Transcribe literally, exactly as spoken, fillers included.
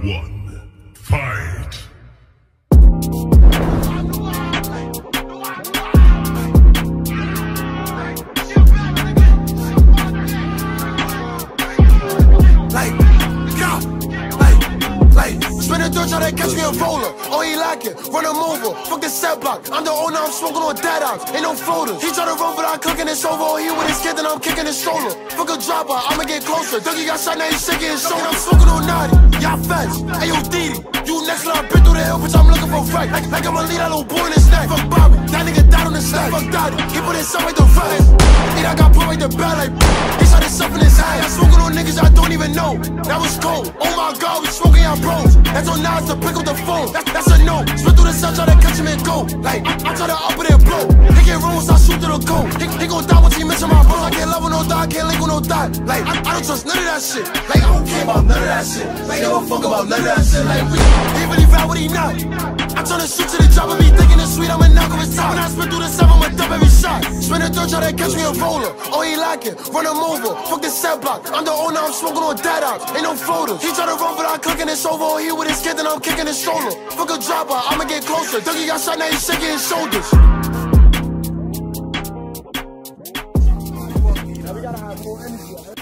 one, fight! Spin a dirt, try to catch me a roller. Oh, he like it, run him over. Fuck the set block. I'm the owner, I'm smoking on dead ops. Ain't no floaters. He try to run, but I'm clicking it's over. Oh, he with his kid, then I'm kicking his stroller. Fuck a dropper, I'ma get closer. Dougie got shot, now he's shaking his shoulder. I'm smoking on naughty. Y'all feds. Hey, yo, Didi. You next, I've been through the hill, bitch, I'm looking for right. Like, like I'm a lead, that little boy in his neck. Fuck Bobby, that nigga died on the stack. Fuck Dottie, he put his son right the right. He I got put right the bed like he shot himself in his head. I'm smoking on niggas I don't even know. That was cold. Oh my god, we smoking y'all bros. That's on Nas to pick up the phone. That's, that's a no. Spit through the sun, try to catch him and go. Like, I, I try to up it and blow. He get rules, I shoot to the goal. He, he gon' die once he mention my bros. I can't love with no die, I can't link with no die. Like, I, I don't trust none of that shit. Like, I don't care about none of that shit. Like, I don't fuck about none of that shit. Like, we, he really bad what he not. I turn the shoot to the drop and be thinking it's sweet, I'ma knock off his top. When I spit through the seven, I'ma dump every shot. Spin a dirt, try to catch me a roller. Oh, he like it, run him over. Fuck the set block. I'm the owner, I'm smoking on dead ops. Ain't no floaters. He try to run, but I'm clicking it's over. Oh, he with his kid, then I'm kicking his stroller. Fuck a dropper, I'ma get closer. Dougie got shot, now he's shaking his shoulders. Now we gotta have more energy.